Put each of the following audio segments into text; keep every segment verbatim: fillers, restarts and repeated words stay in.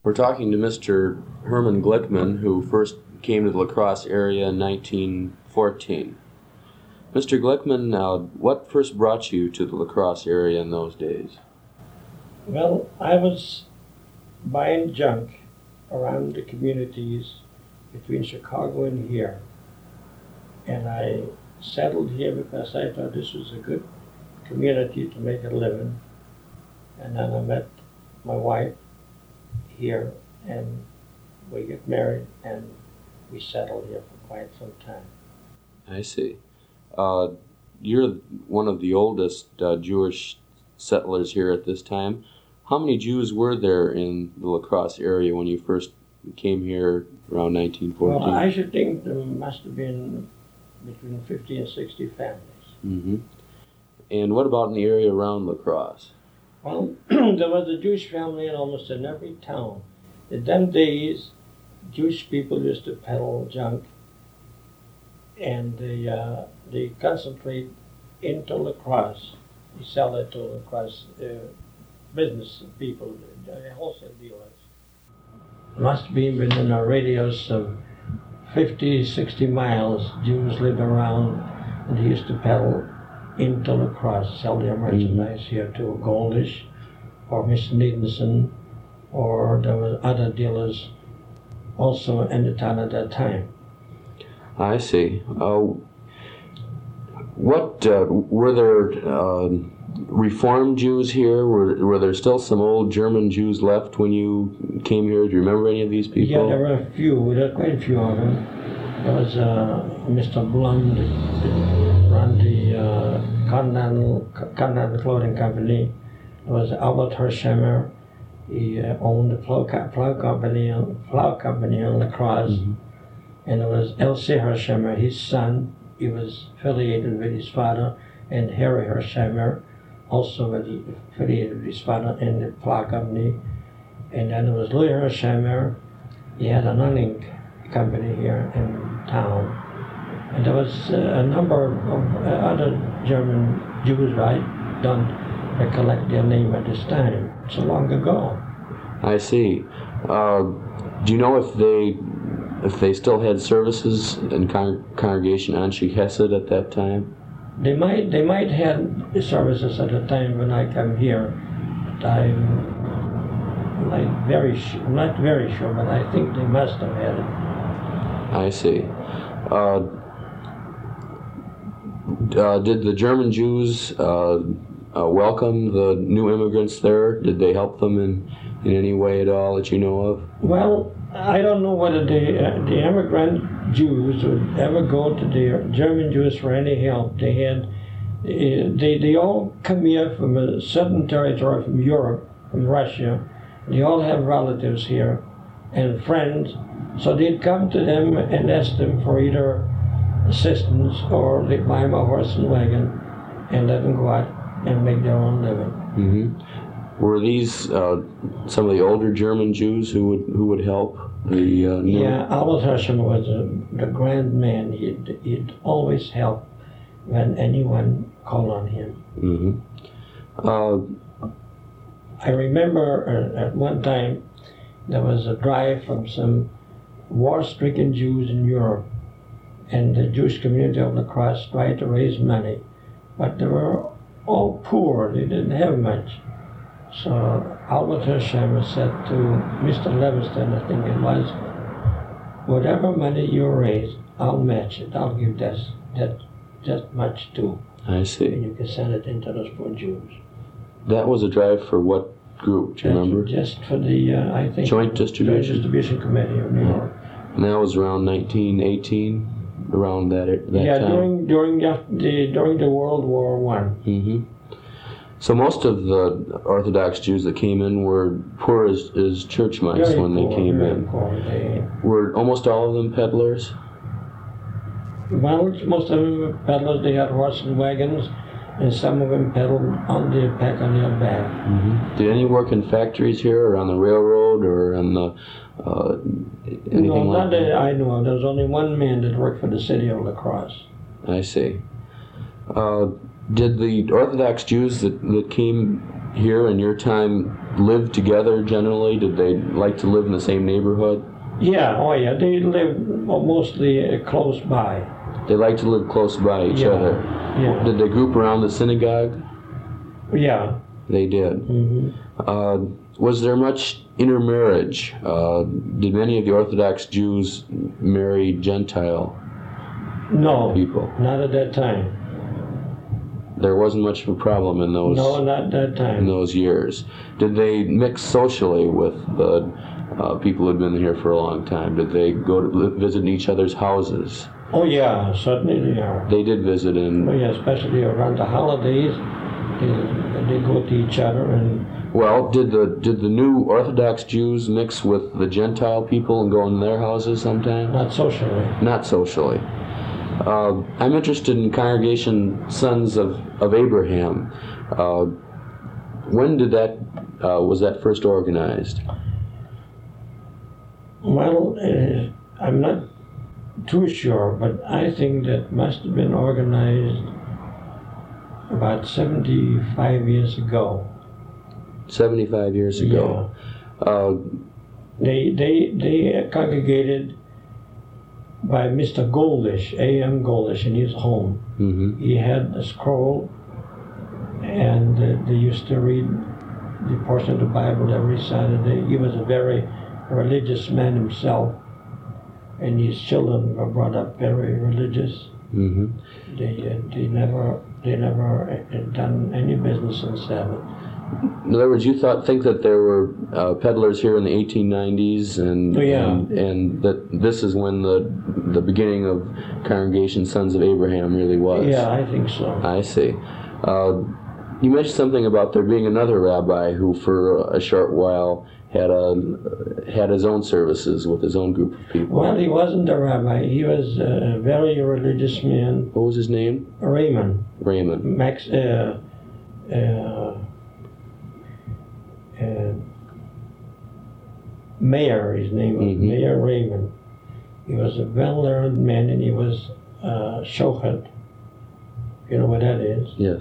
We're talking to Mister Herman Glickman, who first came to the La Crosse area in nineteen fourteen. Mister Glickman, uh, what first brought you to the La Crosse area in those days? Well, I was buying junk around the communities between Chicago and here. And I settled here because I thought this was a good community to make a living. And then I met my wife here, and we got married, and we settled here for quite some time. I see. Uh, you're one of the oldest uh, Jewish settlers here at this time. How many Jews were there in the La Crosse area when you first came here around nineteen fourteen? Well, I should think there must have been between fifty and sixty families. Mm-hmm. And what about in the area around La Crosse? Well, there was a Jewish family in almost in every town. In them days, Jewish people used to peddle junk, and they, uh, they concentrate into La Crosse. They sell it to La Crosse uh, business people, uh, wholesale dealers. Must be within a radius of fifty, sixty miles. Jews lived around, and they used to peddle into La Crosse, sell their merchandise mm-hmm. here to Goldish or Mister Needinson, or there were other dealers also in the town at that time. I see. Uh, what uh, were there uh, Reformed Jews here? Were were there still some old German Jews left when you came here? Do you remember any of these people? Yeah, there were a few. There were quite a few of them. There was uh, Mister Blund, ran the uh, Continental, Continental Clothing Company. There was Albert Hersheimer. He uh, owned the plow, plow company, plow company in La Crosse. Mm-hmm. And there was L C Hersheimer, his son. He was affiliated with his father, and Harry Hersheimer, also affiliated with his father in the plow company. And then there was Louis Hersheimer. He had an onion company here in town. And there was uh, a number of uh, other German Jews, I don't recollect their name at this time. So long ago. I see. Uh, do you know if they if they still had services in con- Congregation Anshe Hesed at that time? They might they might have services at the time when I come here, but I'm like very sh- not very sure, but I think they must have had it. I see. Uh, uh, did the German Jews uh, uh, welcome the new immigrants there? Did they help them in, in any way at all that you know of? Well, I don't know whether the uh, the immigrant Jews would ever go to the German Jews for any help. They had uh, they they all come here from a southern territory, from Europe, from Russia. They all have relatives here and friends, so they'd come to them and ask them for either assistance, or they'd buy them a horse and wagon and let them go out and make their own living. Mm-hmm. Were these uh, some of the older German Jews who would who would help the uh, new? Yeah, Albert Hersheimer was a, the grand man. He'd, he'd always help when anyone called on him. Mm-hmm. Uh, I remember uh, at one time there was a drive from some war-stricken Jews in Europe, and the Jewish community of La Crosse tried to raise money, but they were all poor. They didn't have much. So Albert Hersheimer said to Mister Levingston, I think it was, whatever money you raise, I'll match it. I'll give that that that much too. I see. And you can send it into those poor Jews. That was a drive for what group? Do you That's remember? Just for the uh, I think Joint Distribution. Joint Distribution Committee of New York. And that was around nineteen eighteen, around that that yeah, time. Yeah, during during the, the during the World War One. Mm-hmm. So most of the Orthodox Jews that came in were poor as, as church mice Very when poor, they came very in. Poor. They, were almost all of them peddlers? Well, most of them were peddlers. They had horses and wagons, and some of them peddled on their pack on their back. Mm-hmm. Did any work in factories here, or on the railroad, or on the uh, anything no, like not that? that I know of. There was only one man that worked for the city of La Crosse. I see. Uh, did the Orthodox Jews that, that came here in your time live together generally? Did they like to live in the same neighborhood? Yeah, oh yeah, they live mostly uh, close by. They like to live close by each Yeah, other. yeah. Did they group around the synagogue? Yeah. They did. Mm-hmm. Uh, was there much intermarriage? Uh, did many of the Orthodox Jews marry Gentile No, people? not at that time. There wasn't much of a problem in those No, not that in time. those years. Did they mix socially with the uh, people who had been here for a long time? Did they go to li- visit in each other's houses? Oh yeah, certainly they are. They did visit Oh in. yeah, especially around the holidays, they, they go to each other and Well, did the did the new Orthodox Jews mix with the Gentile people and go in their houses sometimes? not socially. Not socially. Uh, I'm interested in Congregation Sons of, of Abraham. Uh, when did that, uh, was that first organized? Well, uh, I'm not too sure, but I think that must have been organized about seventy-five years ago. seventy-five years ago. Uh, They they they congregated by Mister Goldish, A M Goldish, in his home. mhm. He had a scroll, and uh, they used to read the portion of the Bible every Saturday. He was a very religious man himself, and his children were brought up very religious. Mhm. They uh, they never they never uh, done any business on Sabbath. In other words, you thought think that there were uh, peddlers here in the eighteen nineties, and, Oh, yeah. and and that this is when the the beginning of Congregation Sons of Abraham really was. Yeah, I think so. I see. Uh, you mentioned something about there being another rabbi who, for a short while, had a had his own services with his own group of people. Well, he wasn't a rabbi. He was a very religious man. What was his name? Raymond. Raymond. Max. Uh, uh, uh, Mayor, his name was Mhm. Mayor Raymond. He was a well-learned man, and he was uh, shochet. You know what that is? Yes.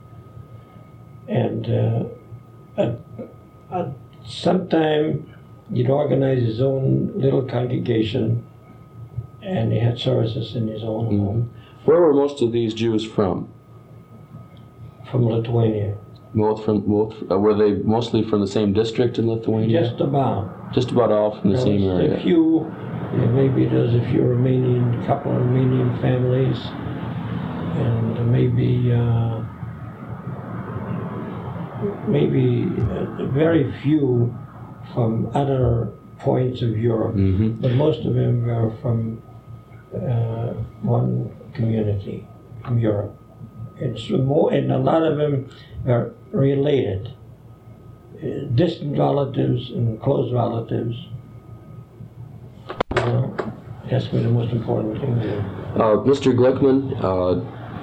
And uh, at, at sometime he'd organize his own little congregation, and he had services in his own Mhm. home Where were most of these Jews from? from Lithuania. Both from both. Uh, were they mostly from the same district in Lithuania? Just about. Just about all from the There same was area. a few, yeah, maybe there's a few Romanian, couple of Romanian families, and maybe uh, maybe uh, very few from other points of Europe, hmm but most of them were from uh, one community from Europe. It's more, and a lot of them are related, uh, distant relatives and close relatives. You know, that's been the most important thing there. Uh, Mister Glickman, uh,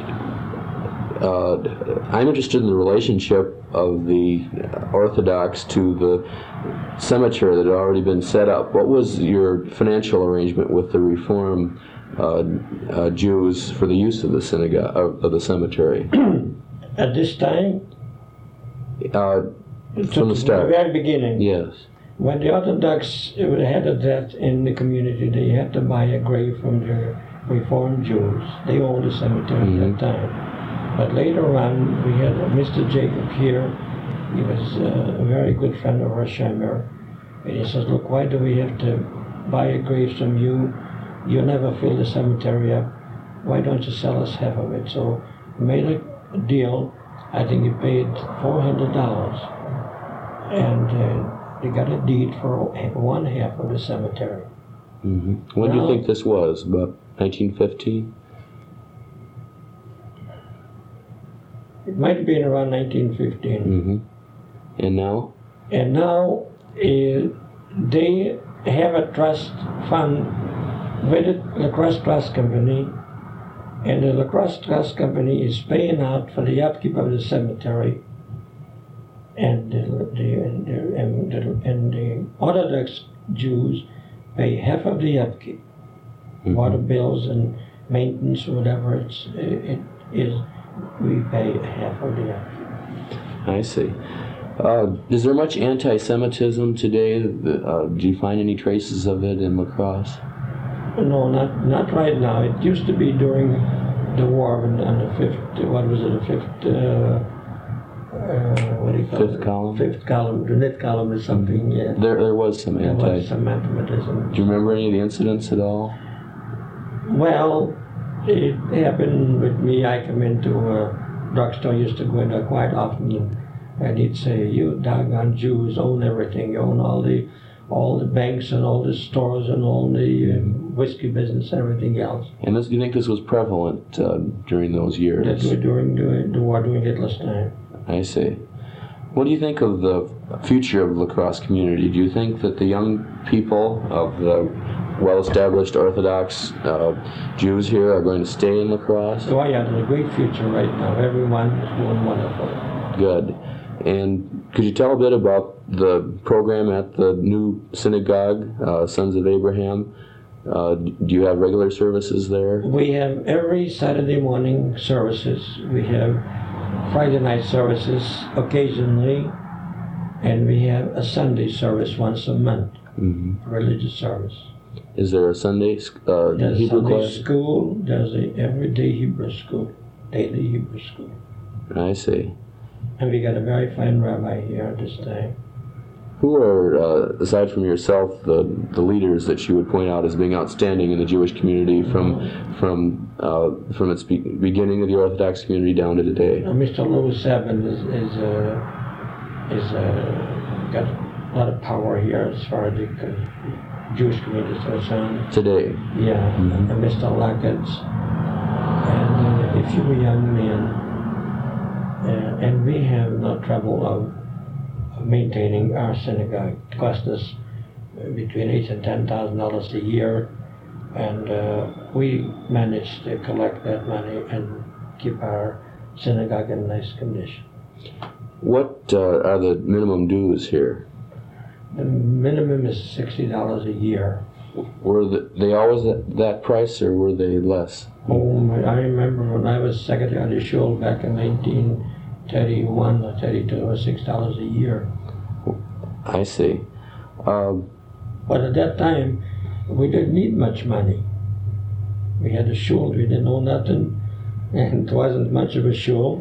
uh, I'm interested in the relationship of the Orthodox to the cemetery that had already been set up. What was your financial arrangement with the Reform uh, uh, Jews for the use of the synagogue of, of the cemetery? At this time, Uh, to- From the to start. very beginning, yes. when the Orthodox had a death in the community, they had to buy a grave from the Reformed Jews. They owned the cemetery Mhm. at that time. But later on, we had Mister Jacob here. He was uh, a very good friend of Roshemer. And he says, look, why do we have to buy a grave from you? You never fill the cemetery up. Why don't you sell us half of it? So we made a deal. I think he paid four hundred dollars. And uh, they got a deed for one half of the cemetery. hmm When do you Well- think this was? About nineteen fifteen? It might have been around nineteen fifteen. Mm-hmm. And now? And now uh, they have a trust fund with the Lacrosse Trust Company, and the Lacrosse Trust Company is paying out for the upkeep of the cemetery, and the, the, and, the, and, the, and the Orthodox Jews pay half of the upkeep, Mhm. water bills and maintenance, whatever it's, it is, we pay half of the upkeep. I see. Uh, is there much anti-Semitism today? Uh, do you find any traces of it in La Crosse? No, not not right now. It used to be during the war on the fifth. What was it? The fifth. Uh, uh, what do you call Fifth it? column? Fifth column. The knit column is something. Yeah. There, there was some There anti. was some anti-Semitism. Do you remember any of the incidents at all? Well, it happened with me. I come into a drugstore. Used to go in there quite often, and, and he'd say, "You doggone Jews own everything. You own all the." all the banks and all the stores and all the uh, whiskey business and everything else. And this, do you think this was prevalent uh, during those years? That were during the, the war, during Hitler's time. I see. What do you think of the future of the La Crosse community? Do you think that the young people of the well-established Orthodox uh, Jews here are going to stay in La Crosse? Oh yeah, there's a great future right now. Everyone is doing wonderful. Good. And could you tell a bit about the program at the new synagogue, uh, Sons of Abraham? Uh, do you have regular services there? We have every Saturday morning services. We have Friday night services occasionally, and we have a Sunday service once a month, Mm-hmm. religious service. Is there a Sunday uh, There's Hebrew Sunday class? school, there's a everyday Hebrew school, daily Hebrew school. I see. And we got a very fine rabbi here at this time. Who are, uh, aside from yourself, the, the leaders that you would point out as being outstanding in the Jewish community from from uh, from its be- beginning of the Orthodox community down to today? Now, Mister Louis Sabin is is uh, is uh, got a lot of power here as far as the co- Jewish community is concerned. Today. Yeah, Mhm. and Mister Lockett, and uh, a few young men. Uh, and we have no trouble of, of maintaining our synagogue. It costs us uh, between eight and ten thousand dollars a year, and uh, we manage to collect that money and keep our synagogue in nice condition. What uh, are the minimum dues here? The minimum is sixty dollars a year. Were the, they always at that price, or were they less? Oh, my, I remember when I was secretary of the shul back in nineteen thirty-one or thirty-two, it was six dollars a year. I see. Um, But at that time, we didn't need much money. We had a shul, we didn't know nothing, and it wasn't much of a shul,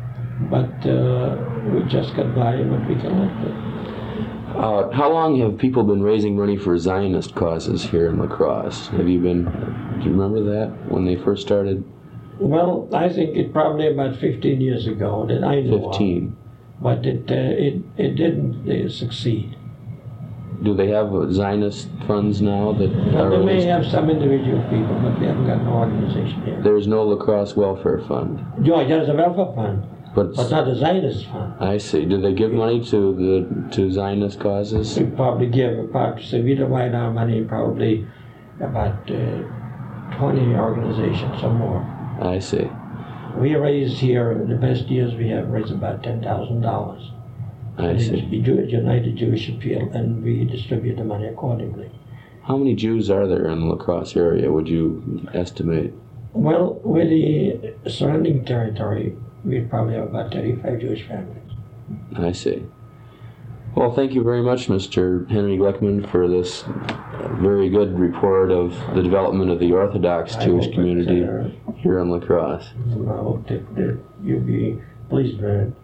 but uh, we just got by on what we collected. uh, how long have people been raising money for Zionist causes here in La Crosse? Have you been, do you remember that, when they first started? Well, I think it probably about fifteen years ago that I know Fifteen. of, but it, uh, it, it didn't uh, succeed. Do they have uh, Zionist funds now that Well, are they may raised? have some individual people, but we haven't got an organization here. There's no La Crosse Welfare Fund. George, there's a welfare fund, But but not a Zionist fund. I see. Do they give money to the to Zionist causes? We probably give about, so we divide our money probably about uh, twenty organizations or more. I see. We raised here, the best years we have raised about ten thousand dollars. I see. We do a United Jewish Appeal, and we distribute the money accordingly. How many Jews are there in the La Crosse area, would you estimate? Well, with the surrounding territory, we probably have about thirty-five Jewish families. I see. Well, thank you very much, Mister Henry Gleckman, for this very good report of the development of the Orthodox I Jewish hope community that, uh, here in La Crosse. I hope that, that you'll be pleased with it.